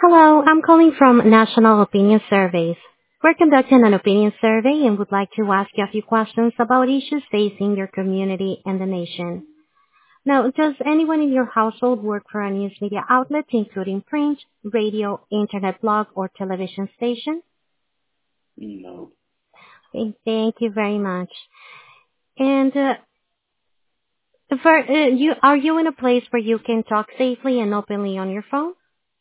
Hello, I'm calling from National Opinion Surveys. We're conducting an opinion survey and would like to ask you a few questions about issues facing your community and the nation. Now, does anyone in your household work for a news media outlet, including print, radio, internet blog, or television station? No. Okay, thank you very much. And are you in a place where you can talk safely and openly on your phone?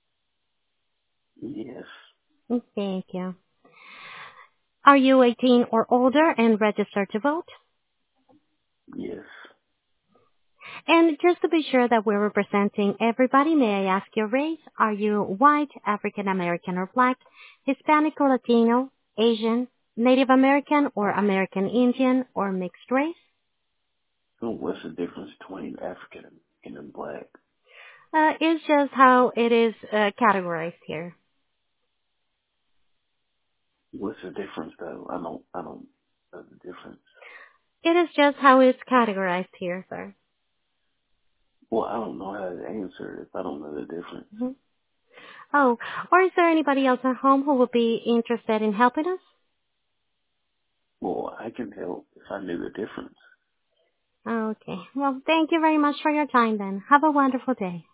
Yes. Thank you. Are you 18 or older and registered to vote? Yes. And just to be sure that we're representing everybody, may I ask your race? Are you white, African American or black, Hispanic or Latino, Asian, Native American or American Indian or mixed race? So what's the difference between African and black? It's just how it is categorized here. What's the difference though? I don't know the difference. It is just how it's categorized here, sir. Well, I don't know how to answer it if I don't know the difference. hmm Oh, or is there anybody else at home who would be interested in helping us? Well, I can help if I knew the difference. Okay. Well, thank you very much for your time then. Have a wonderful day.